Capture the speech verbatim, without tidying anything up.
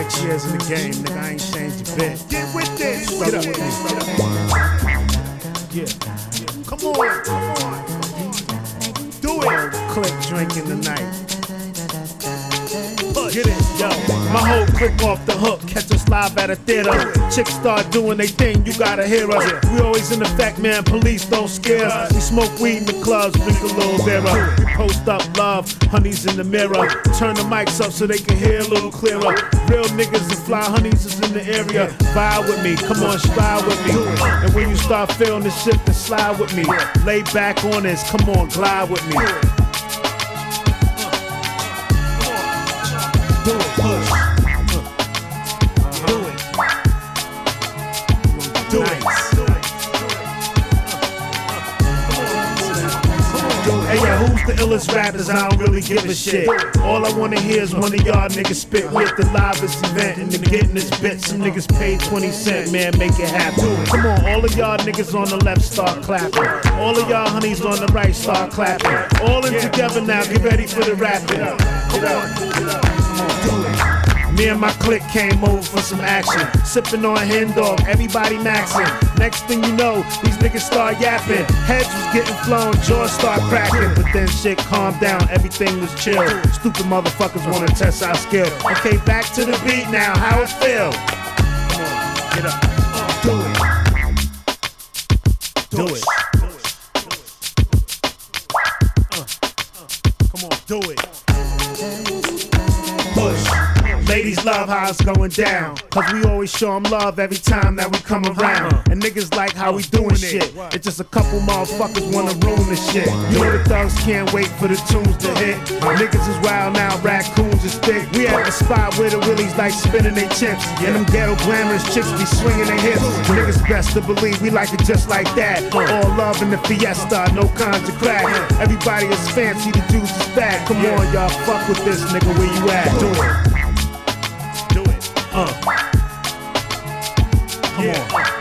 twenty-six years in the game, nigga, I ain't changed a bit. Get with this. Get up with me. Yeah. Come on, come on. Do it. Click drinking tonight. Get it, Yo, my whole clique off the hook, catch us live at a theater. Chicks start doing they thing, you gotta hear us. We always in effect, man, police don't scare us. We smoke weed in the clubs, drink a little beer. We post up love, honeys in the mirror. Turn the mics up so they can hear a little clearer. Real niggas and fly honeys is in the area. Vibe with me, come on, stride with me. And when you start feeling the shit, then slide with me. Lay back on this, come on, glide with me. do it, push. Do it. Do it. Hey yo, who's the illest rappers? I don't really give a shit. All I wanna hear is one of y'all niggas spit with the livest event and to getting this bit. Some niggas paid twenty cent, man, make it happen. Come on, all of y'all niggas on the left start clapping. All of y'all honeys on the right start clapping. All in together now, get ready for the rapping. Get up, get up. Me and my clique came over for some action. Sipping on hen dog, everybody maxing. Next thing you know, these niggas start yapping. Heads was getting flown, jaws start cracking. But then shit calmed down, everything was chill. Stupid motherfuckers wanna test our skill. Okay, back to the beat now, how it feel? Come on, get up. Do it. Do it. Uh, uh, come on, do it. Push. Ladies love how it's going down, cause we always show them love every time that we come around. And niggas like how we doing shit. It's just a couple motherfuckers wanna ruin this shit. You know the thugs can't wait for the tunes to hit. Niggas is wild now, raccoons is thick. We at the spot where the willies like spinning their chips. And them ghetto glamorous chicks be swinging their hips. Niggas best to believe we like it just like that. All love in the fiesta, no kinds of crack. Everybody is fancy, the juice is fat. Come on y'all, fuck with this nigga, where you at? Do it. Uh. Come Yeah. on.